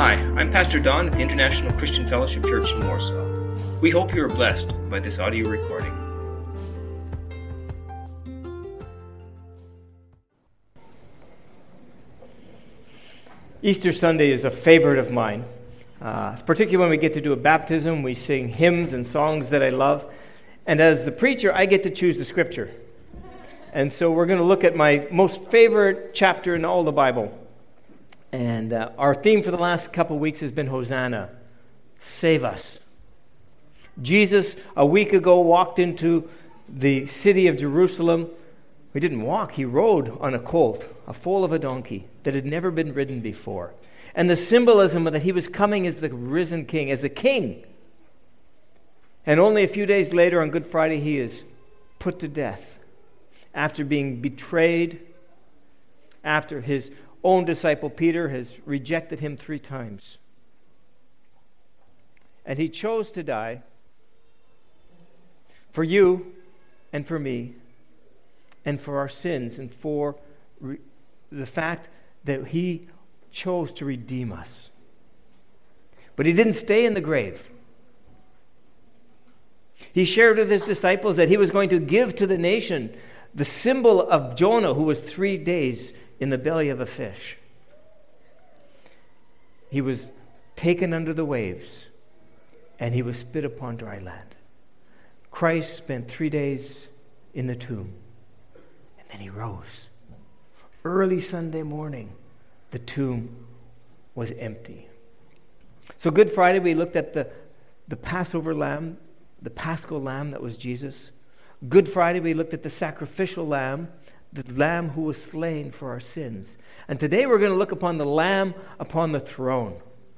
Hi, I'm Pastor Don at the International Christian Fellowship Church in Warsaw. We hope you are blessed by this audio recording. Easter Sunday is a favorite of mine, particularly when we get to do a baptism. We sing hymns and songs that I love. And as the preacher, I get to choose the scripture. And so we're going to look at my most favorite chapter in all the Bible. And our theme for the last couple of weeks has been Hosanna. Save us. Jesus, a week ago, walked into the city of Jerusalem. He didn't walk, he rode on a colt, a foal of a donkey that had never been ridden before. And the symbolism of that he was coming as the risen king, as a king. And only a few days later, on Good Friday, he is put to death after being betrayed, after his own disciple Peter has rejected him 3 times. And he chose to die for you and for me and for our sins and for the fact that he chose to redeem us. But he didn't stay in the grave. He shared with his disciples that he was going to give to the nation the symbol of Jonah, who was 3 days in the belly of a fish. He was taken under the waves, and he was spit upon dry land. Christ spent 3 days in the tomb, and then he rose. Early Sunday morning, the tomb was empty. So Good Friday, we looked at the Passover lamb, the Paschal lamb that was Jesus. Good Friday, we looked at the sacrificial lamb, the lamb who was slain for our sins. And today we're going to look upon the lamb upon the throne.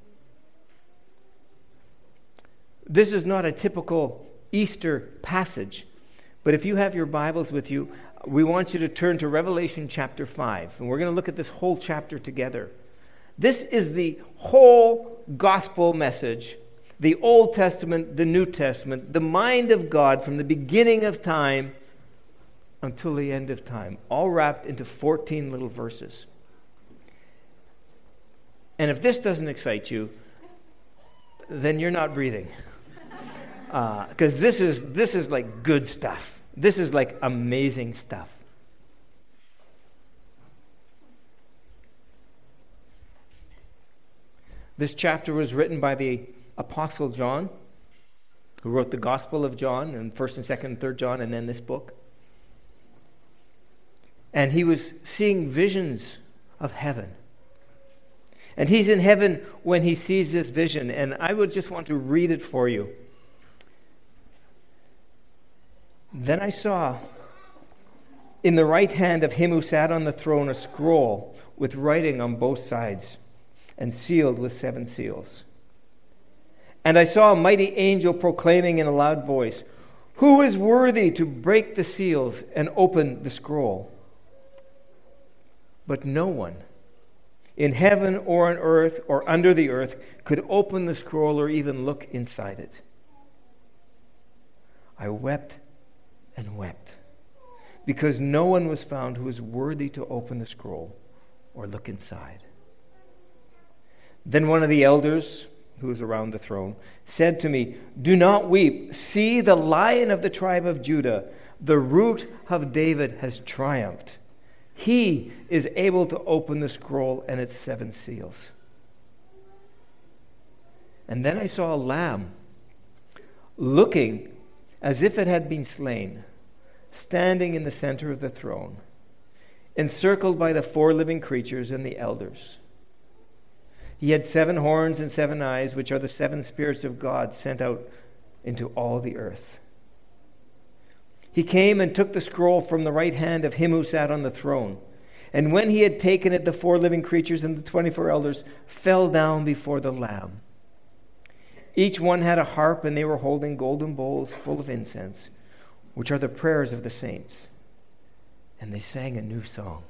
This is not a typical Easter passage, but if you have your Bibles with you, we want you to turn to Revelation chapter 5, and we're going to look at this whole chapter together. This is the whole gospel message, the Old Testament, the New Testament, the mind of God from the beginning of time until the end of time, all wrapped into 14 little verses. And if this doesn't excite you, then you're not breathing. Because this is like good stuff. This is like amazing stuff. This chapter was written by the Apostle John, who wrote the Gospel of John, and 1st and 2nd and 3rd John, and then this book. And he was seeing visions of heaven. And he's in heaven when he sees this vision. And I would just want to read it for you. Then I saw in the right hand of him who sat on the throne a scroll with writing on both sides and sealed with 7 seals. And I saw a mighty angel proclaiming in a loud voice, "Who is worthy to break the seals and open the scroll?" But no one in heaven or on earth or under the earth could open the scroll or even look inside it. I wept and wept because no one was found who was worthy to open the scroll or look inside. Then one of the elders who was around the throne said to me, "Do not weep. See, the Lion of the tribe of Judah, the Root of David, has triumphed. He is able to open the scroll and its 7 seals." And then I saw a lamb looking as if it had been slain, standing in the center of the throne, encircled by the 4 living creatures and the elders. He had 7 horns and 7 eyes, which are the 7 spirits of God sent out into all the earth. He came and took the scroll from the right hand of him who sat on the throne. And when he had taken it, the 4 living creatures and the 24 elders fell down before the Lamb. Each one had a harp, and they were holding golden bowls full of incense, which are the prayers of the saints. And they sang a new song.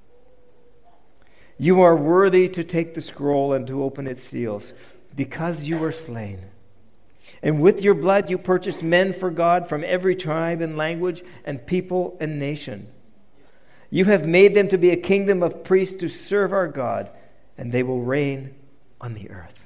"You are worthy to take the scroll and to open its seals, because you were slain. And with your blood you purchased men for God from every tribe and language and people and nation. You have made them to be a kingdom of priests to serve our God, and they will reign on the earth.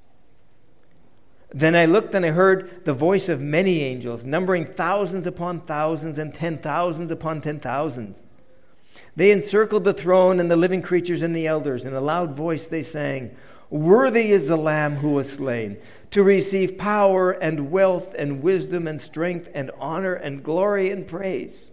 Then I looked and I heard the voice of many angels, numbering thousands upon thousands and 10,000s upon 10,000s. They encircled the throne and the living creatures and the elders. In a loud voice they sang, "Worthy is the Lamb who was slain, to receive power and wealth and wisdom and strength and honor and glory and praise."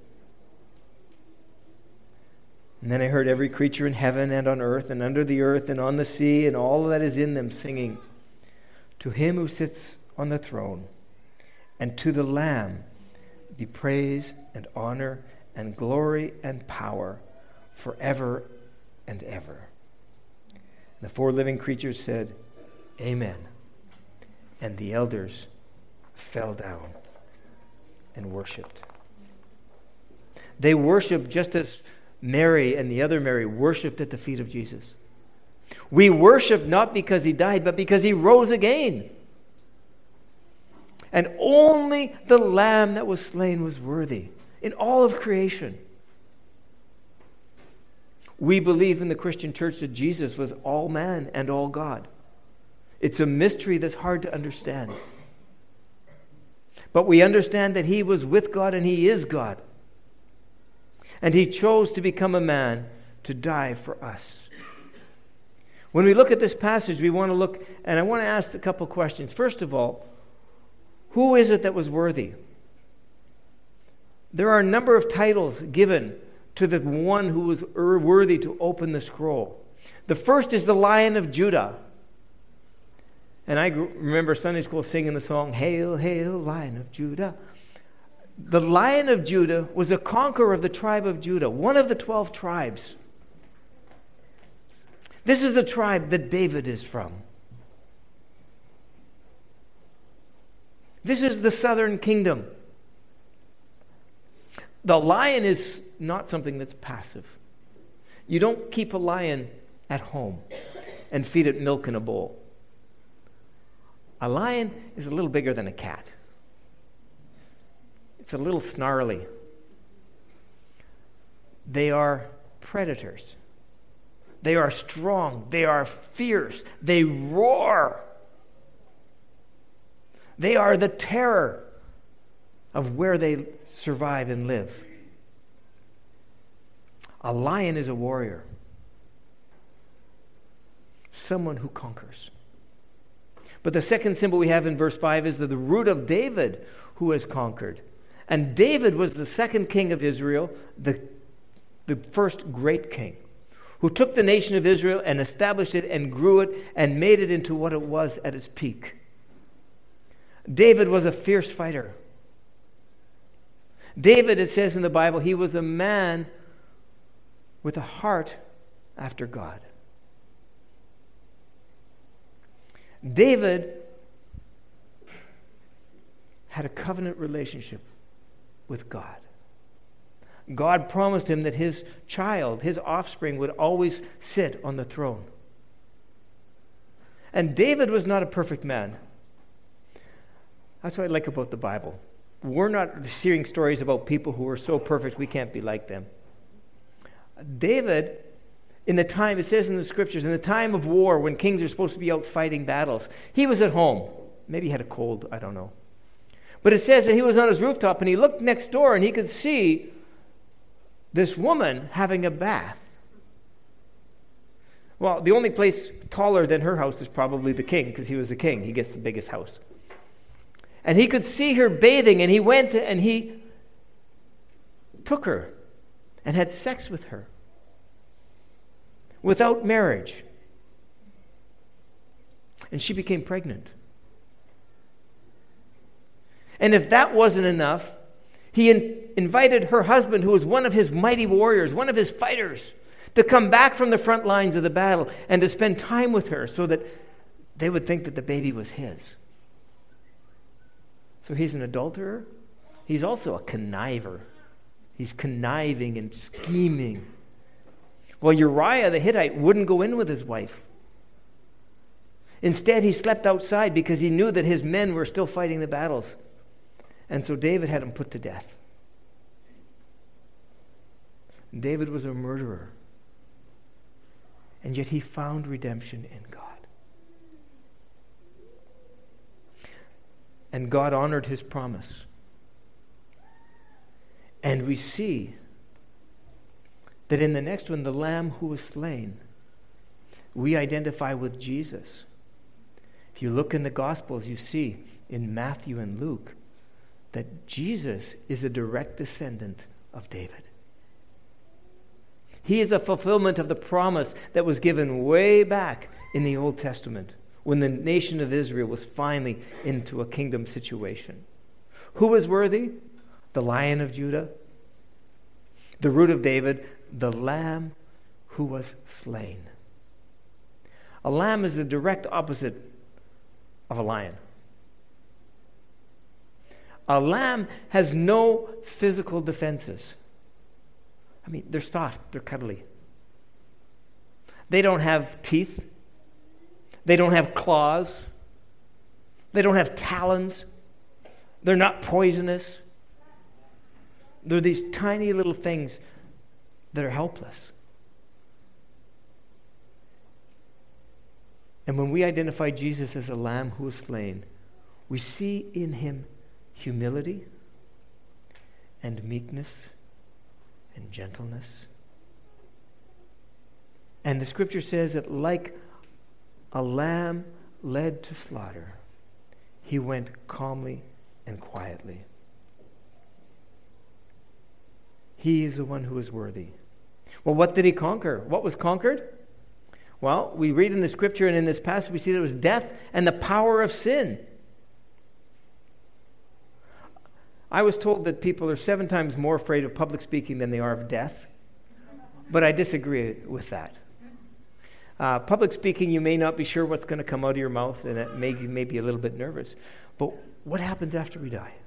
And then I heard every creature in heaven and on earth and under the earth and on the sea and all that is in them singing, "To him who sits on the throne and to the Lamb be praise and honor and glory and power forever and ever." And the four living creatures said, "Amen." And the elders fell down and worshipped. They worshiped just as Mary and the other Mary worshipped at the feet of Jesus. We worship not because he died, but because he rose again. And only the Lamb that was slain was worthy in all of creation. We believe in the Christian church that Jesus was all man and all God. It's a mystery that's hard to understand. But we understand that he was with God and he is God. And he chose to become a man to die for us. When we look at this passage, we want to look, and I want to ask a couple questions. First of all, who is it that was worthy? There are a number of titles given to the one who was worthy to open the scroll. The first is the Lion of Judah. And I remember Sunday school singing the song, "Hail, hail, Lion of Judah." The Lion of Judah was a conqueror of the tribe of Judah, one of the 12 tribes. This is the tribe that David is from. This is the southern kingdom. The lion is not something that's passive. You don't keep a lion at home and feed it milk in a bowl. A lion is a little bigger than a cat. It's a little snarly. They are predators. They are strong. They are fierce. They roar. They are the terror of where they survive and live. A lion is a warrior. Someone who conquers. But the second symbol we have in verse 5 is the root of David who has conquered. And David was the second king of Israel, the first great king, who took the nation of Israel and established it and grew it and made it into what it was at its peak. David was a fierce fighter. David, it says in the Bible, he was a man with a heart after God. David had a covenant relationship with God. God promised him that his child, his offspring, would always sit on the throne. And David was not a perfect man. That's what I like about the Bible. We're not hearing stories about people who are so perfect we can't be like them. David, in the time, it says in the scriptures, in the time of war when kings are supposed to be out fighting battles, he was at home. Maybe he had a cold, I don't know. But it says that he was on his rooftop and he looked next door and he could see this woman having a bath. Well, the only place taller than her house is probably the king, because he was the king. He gets the biggest house. And he could see her bathing, and he went and he took her and had sex with her without marriage. And she became pregnant. And if that wasn't enough, he invited her husband, who was one of his mighty warriors, one of his fighters, to come back from the front lines of the battle and to spend time with her so that they would think that the baby was his. So he's an adulterer. He's also a conniver. He's conniving and scheming. Well, Uriah the Hittite wouldn't go in with his wife. Instead, he slept outside because he knew that his men were still fighting the battles. And so David had him put to death. David was a murderer. And yet he found redemption in God. and God honored his promise. And we see that in the next one, the Lamb who was slain, we identify with Jesus. If you look in the Gospels, you see in Matthew and Luke that Jesus is a direct descendant of David. He is a fulfillment of the promise that was given way back in the Old Testament when the nation of Israel was finally into a kingdom situation. Who was worthy? The Lion of Judah, the Root of David, the Lamb who was slain. A lamb is the direct opposite of a lion. A lamb has no physical defenses. I mean, they're soft, they're cuddly. They don't have teeth. They don't have claws. They don't have talons. They're not poisonous. They're these tiny little things that are helpless. And when we identify Jesus as a lamb who was slain, we see in him humility and meekness and gentleness. And the scripture says that like a lamb led to slaughter, he went calmly and quietly. He is the one who is worthy. Well, what did he conquer? What was conquered? Well, we read in the scripture and in this passage, we see that it was death and the power of sin. I was told that people are 7 times more afraid of public speaking than they are of death, but I disagree with that. Public speaking, you may not be sure what's going to come out of your mouth, and it may be a little bit nervous. But what happens after we die?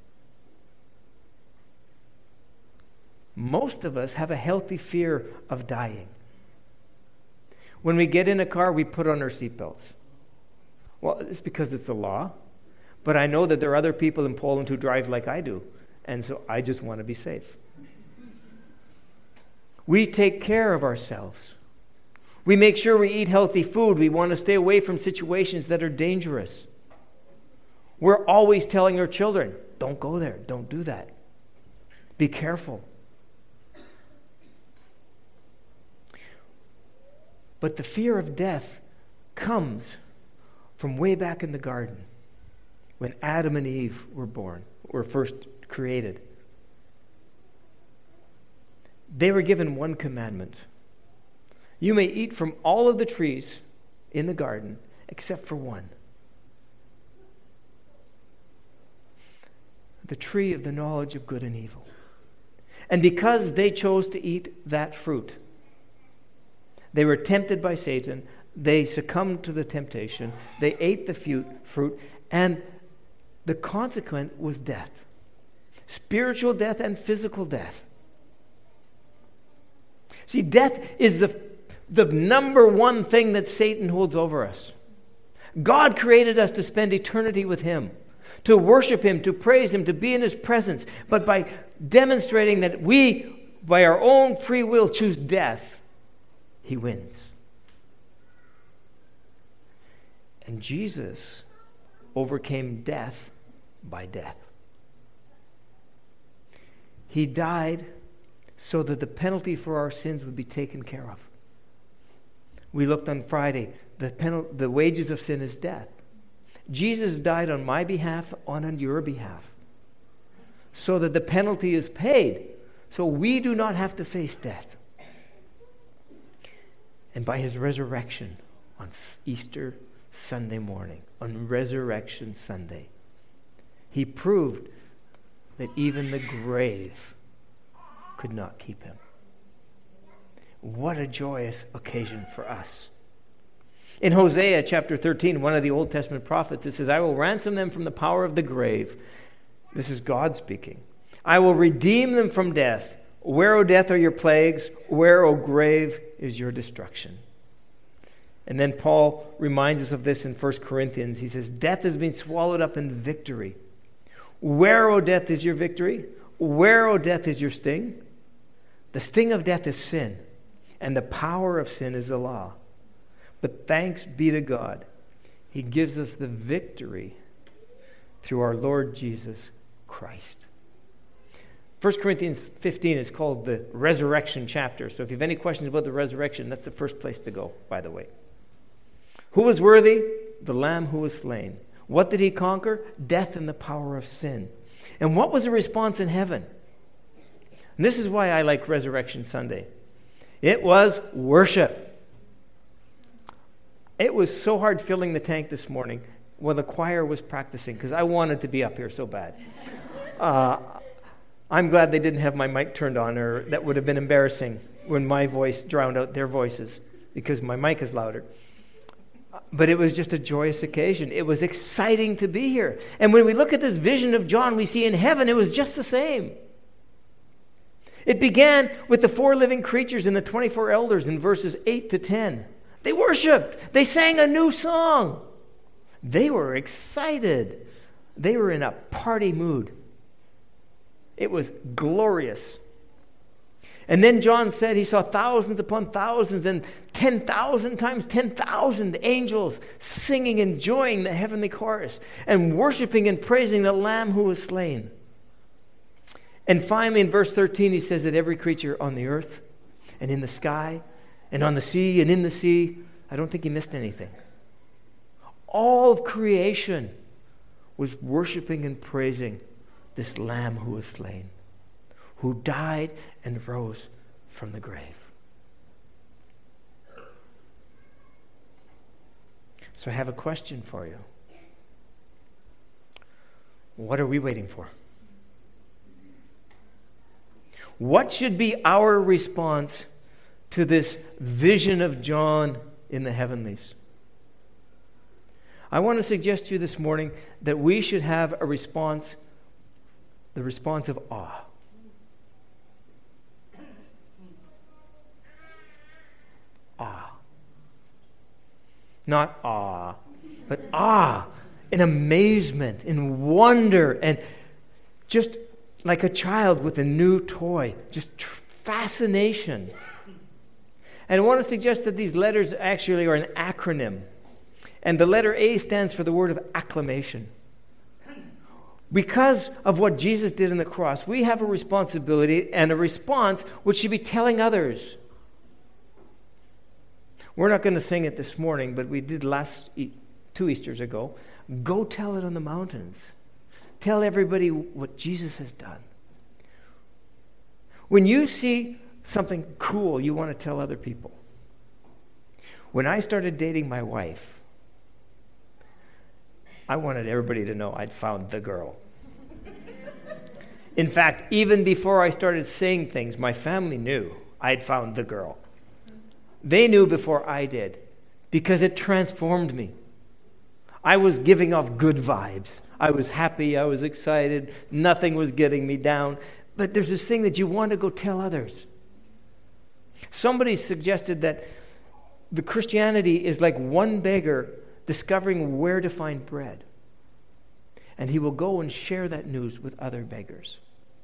Most of us have a healthy fear of dying. When we get in a car, we put on our seatbelts. Well, it's because it's the law. But I know that there are other people in Poland who drive like I do. And so I just want to be safe. We take care of ourselves. We make sure we eat healthy food. We want to stay away from situations that are dangerous. We're always telling our children, don't go there, don't do that. Be careful. But the fear of death comes from way back in the garden when Adam and Eve were first created. They were given one commandment. You may eat from all of the trees in the garden except for one. The tree of the knowledge of good and evil. And because they chose to eat that fruit, they were tempted by Satan. They succumbed to the temptation. They ate the fruit. And the consequence was death. Spiritual death and physical death. See, death is the number one thing that Satan holds over us. God created us to spend eternity with him, to worship him, to praise him, to be in his presence. But by demonstrating that we, by our own free will, choose death, he wins. And Jesus overcame death by death. He died so that the penalty for our sins would be taken care of. We looked on Friday, the wages of sin is death. Jesus died on my behalf, on your behalf, so that the penalty is paid, so we do not have to face death. And by his resurrection on Easter Sunday morning, on Resurrection Sunday, he proved that even the grave could not keep him. What a joyous occasion for us. In Hosea chapter 13, one of the Old Testament prophets, it says, I will ransom them from the power of the grave. This is God speaking. I will redeem them from death. Where, O death, are your plagues? Where, O grave, is your destruction? And then Paul reminds us of this in 1 Corinthians. He says, death has been swallowed up in victory. Where, O death, is your victory? Where, O death, is your sting? The sting of death is sin, and the power of sin is the law. But thanks be to God, he gives us the victory through our Lord Jesus Christ. 1 Corinthians 15 is called the resurrection chapter. So if you have any questions about the resurrection, that's the first place to go, by the way. Who was worthy? The Lamb who was slain. What did he conquer? Death and the power of sin. And what was the response in heaven? And this is why I like Resurrection Sunday. It was worship. It was so hard filling the tank this morning when the choir was practicing, because I wanted to be up here so bad. I'm glad they didn't have my mic turned on, or that would have been embarrassing when my voice drowned out their voices, because my mic is louder. But it was just a joyous occasion. It was exciting to be here. And when we look at this vision of John, we see in heaven it was just the same. It began with the 4 living creatures and the 24 elders in verses 8 to 10. They worshiped. They sang a new song. They were excited. They were in a party mood. It was glorious. And then John said he saw thousands upon thousands and 10,000 times 10,000 angels singing, enjoying the heavenly chorus and worshiping and praising the Lamb who was slain. And finally, in verse 13, he says that every creature on the earth and in the sky and on the sea and in the sea, I don't think he missed anything. All of creation was worshiping and praising this Lamb who was slain, who died and rose from the grave. So I have a question for you. What are we waiting for? What should be our response to this vision of John in the heavenlies? I want to suggest to you this morning that we should have a response, the response of awe. Awe. Not awe, but awe, in amazement, in wonder, and just like a child with a new toy, just fascination. And I want to suggest that these letters actually are an acronym. And the letter A stands for the word of acclamation. Because of what Jesus did on the cross, we have a responsibility and a response which should be telling others. We're not going to sing it this morning, but we did last 2 Easters ago. Go tell it on the mountains. Tell everybody what Jesus has done. When you see something cool, you want to tell other people. When I started dating my wife, I wanted everybody to know I'd found the girl. In fact, even before I started saying things, my family knew I'd found the girl. They knew before I did, because it transformed me. I was giving off good vibes. I was happy, I was excited, nothing was getting me down. But there's this thing that you want to go tell others. Somebody suggested that the Christianity is like one beggar discovering where to find bread. And he will go and share that news with other beggars.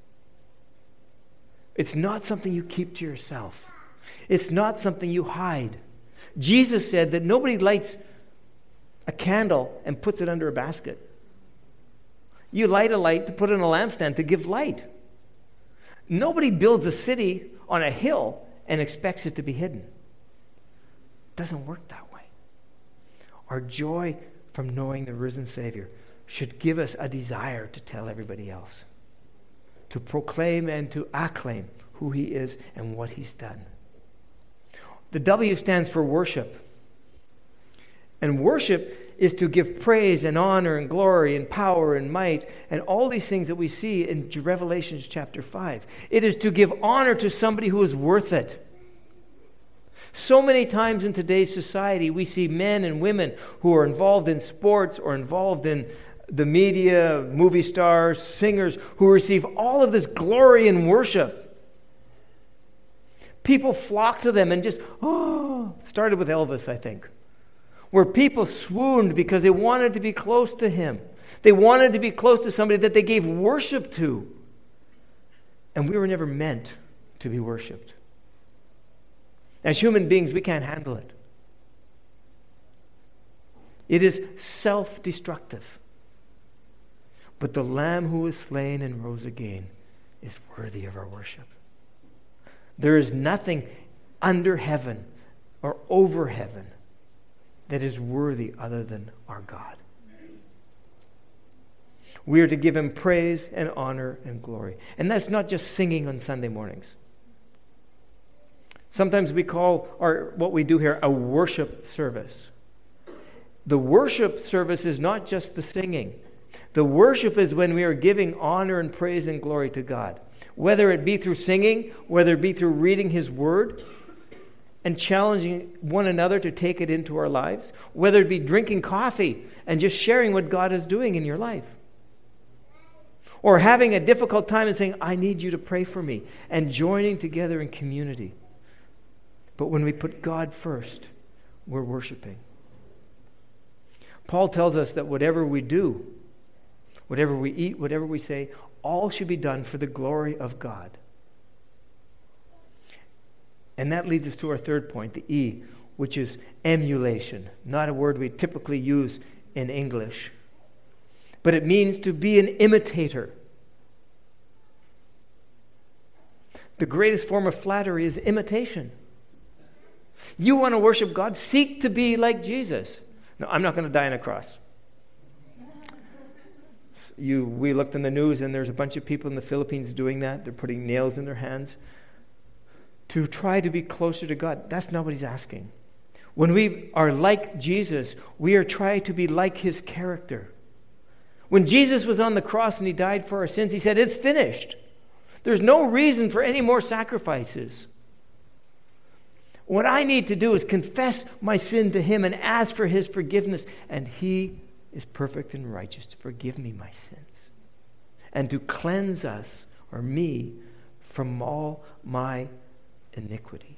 It's not something you keep to yourself. It's not something you hide. Jesus said that nobody lights a candle and puts it under a basket. You light a light to put in a lampstand to give light. Nobody builds a city on a hill and expects it to be hidden. It doesn't work that way. Our joy from knowing the risen Savior should give us a desire to tell everybody else, to proclaim and to acclaim who he is and what he's done. The W stands for worship. And worship is to give praise and honor and glory and power and might and all these things that we see in Revelation chapter 5. It is to give honor to somebody who is worth it. So many times in today's society, we see men and women who are involved in sports or involved in the media, movie stars, singers, who receive all of this glory and worship. People flock to them and just, started with Elvis, I think, where people swooned because they wanted to be close to him. They wanted to be close to somebody that they gave worship to. And we were never meant to be worshiped. As human beings, we can't handle it. It is self-destructive. But the Lamb who was slain and rose again is worthy of our worship. There is nothing under heaven or over heaven that is worthy other than our God. We are to give him praise and honor and glory. And that's not just singing on Sunday mornings. Sometimes we call what we do here a worship service. The worship service is not just the singing. The worship is when we are giving honor and praise and glory to God. Whether it be through singing, whether it be through reading his word and challenging one another to take it into our lives, whether it be drinking coffee and just sharing what God is doing in your life. Or having a difficult time and saying, I need you to pray for me, and joining together in community. But when we put God first, we're worshiping. Paul tells us that whatever we do, whatever we eat, whatever we say, all should be done for the glory of God. And that leads us to our third point, the E, which is emulation. Not a word we typically use in English. But it means to be an imitator. The greatest form of flattery is imitation. You want to worship God? Seek to be like Jesus. No, I'm not going to die on a cross. We looked in the news and there's a bunch of people in the Philippines doing that. They're putting nails in their hands to try to be closer to God. That's not what he's asking. When we are like Jesus, we are trying to be like his character. When Jesus was on the cross and he died for our sins, he said, it's finished. There's no reason for any more sacrifices. What I need to do is confess my sin to him and ask for his forgiveness. And he is perfect and righteous to forgive me my sins and to cleanse us, or me, from all my iniquity.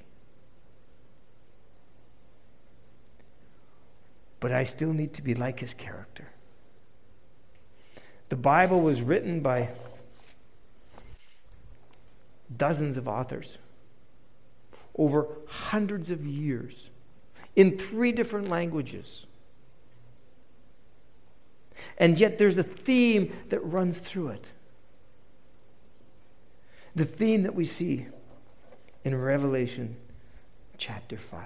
But I still need to be like his character. The Bible was written by dozens of authors over hundreds of years in 3 different languages. And yet there's a theme that runs through it. The theme that we see in Revelation chapter 5.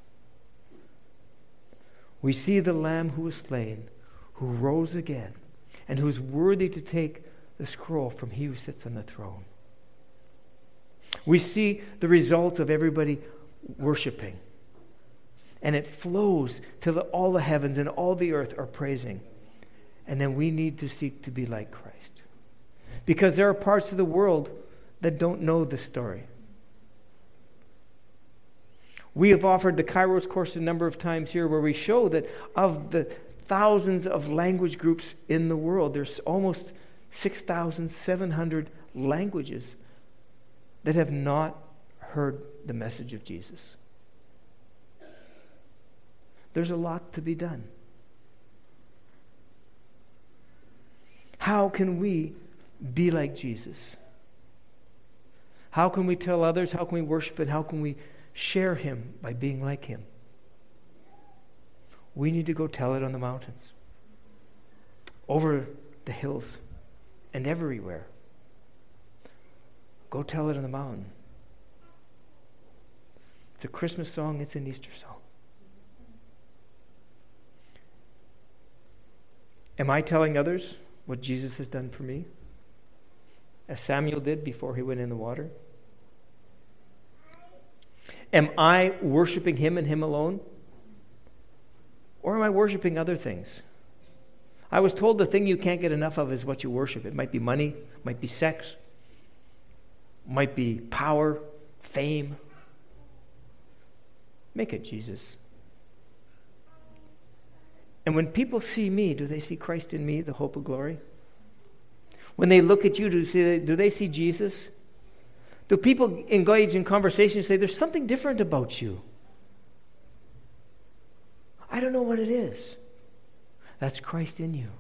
We see the Lamb who was slain, who rose again, and who's worthy to take the scroll from he who sits on the throne. We see the result of everybody worshiping. And it flows till all the heavens and all the earth are praising. And then we need to seek to be like Christ. Because there are parts of the world that don't know this story. We have offered the Kairos course a number of times here where we show that of the thousands of language groups in the world, there's almost 6,700 languages that have not heard the message of Jesus. There's a lot to be done. How can we be like Jesus? How can we tell others? How can we worship it? How can we share him by being like him? We need to go tell it on the mountains, over the hills, and everywhere. Go tell it on the mountain. It's a Christmas song, it's an Easter song. Am I telling others what Jesus has done for me? As Samuel did before he went in the water? Am I worshiping him and him alone? Or am I worshiping other things? I was told the thing you can't get enough of is what you worship. It might be money, might be sex, might be power, fame. Make it Jesus. And when people see me, do they see Christ in me, the hope of glory? When they look at you, do they see Jesus? Do people engage in conversation and say, there's something different about you? I don't know what it is. That's Christ in you.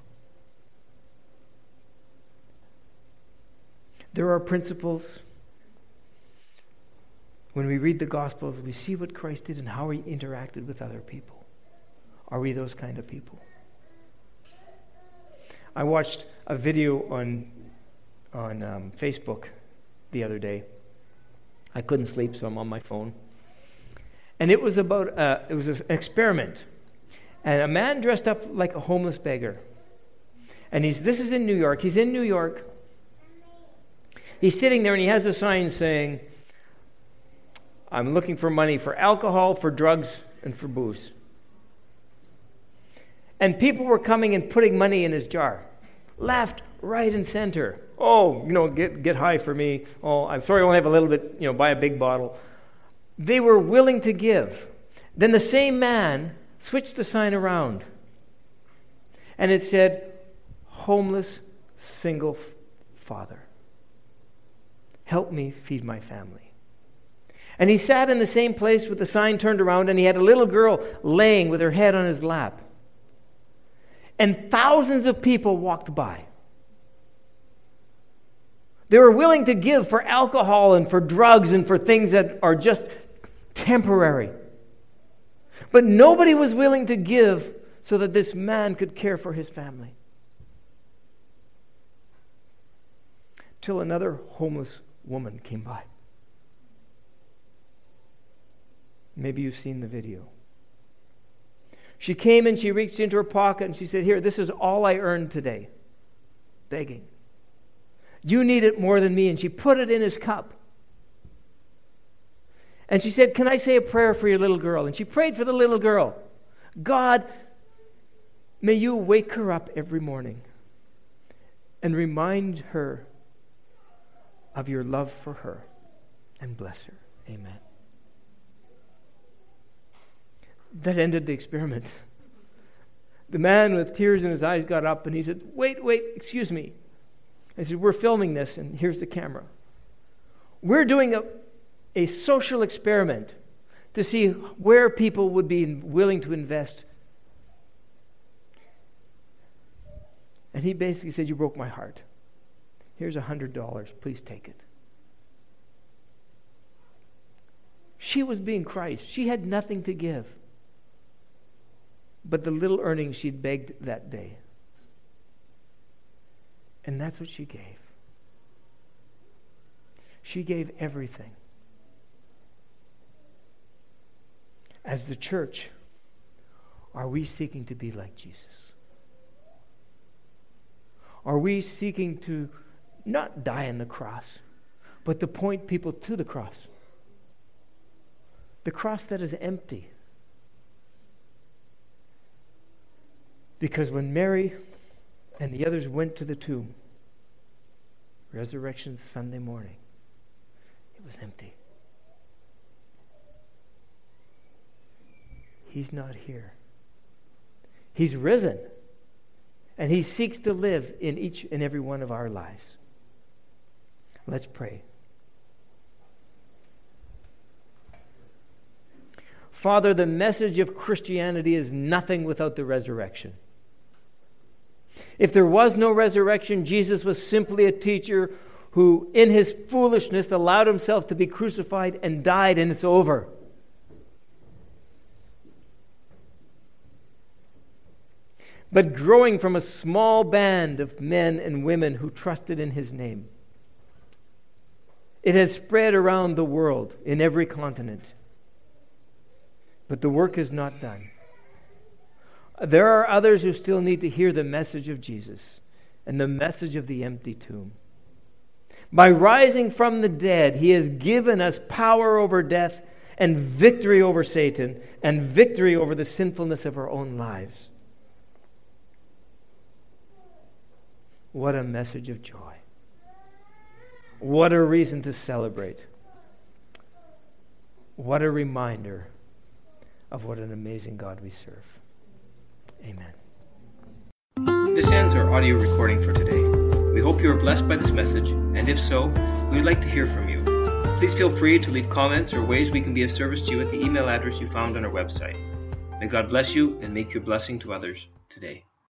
There are principles. When we read the Gospels, we see what Christ did and how he interacted with other people. Are we those kind of people? I watched a video on Facebook the other day. I couldn't sleep, so I'm on my phone. And it was about it was an experiment. And a man dressed up like a homeless beggar. And this is in New York. He's in New York. He's sitting there and he has a sign saying, I'm looking for money for alcohol, for drugs, and for booze. And people were coming and putting money in his jar. Left, right, and center. Oh, get high for me. Oh, I'm sorry I only have a little bit, buy a big bottle. They were willing to give. Then the same man switched the sign around. And it said, homeless, single father. Help me feed my family. And he sat in the same place with the sign turned around, and he had a little girl laying with her head on his lap. And thousands of people walked by. They were willing to give for alcohol and for drugs and for things that are just temporary. But nobody was willing to give so that this man could care for his family. Till another homeless woman came by. Maybe you've seen the video. She came and she reached into her pocket and she said, here, this is all I earned today. Begging. You need it more than me. And she put it in his cup. And she said, can I say a prayer for your little girl? And she prayed for the little girl. God, may you wake her up every morning and remind her of your love for her and bless her. Amen. That ended the experiment. The man with tears in his eyes got up and he said, wait, excuse me. I said, we're filming this and here's the camera. We're doing a social experiment to see where people would be willing to invest. And he basically said, you broke my heart. Here's $100. Please take it. She was being Christ. She had nothing to give but the little earnings she'd begged that day. And that's what she gave. She gave everything. As the church, are we seeking to be like Jesus? Are we seeking to not die on the cross, but to point people to the cross? The cross that is empty. Because when Mary and the others went to the tomb, Resurrection Sunday morning, it was empty. He's not here. He's risen. And he seeks to live in each and every one of our lives. Let's pray. Father, the message of Christianity is nothing without the resurrection. If there was no resurrection, Jesus was simply a teacher who, in his foolishness, allowed himself to be crucified and died, and it's over. But growing from a small band of men and women who trusted in his name, it has spread around the world in every continent. But the work is not done. There are others who still need to hear the message of Jesus and the message of the empty tomb. By rising from the dead, he has given us power over death and victory over Satan and victory over the sinfulness of our own lives. What a message of joy. What a reason to celebrate. What a reminder of what an amazing God we serve. Amen. This ends our audio recording for today. We hope you are blessed by this message, and if so, we would like to hear from you. Please feel free to leave comments or ways we can be of service to you at the email address you found on our website. May God bless you and make you a blessing to others today.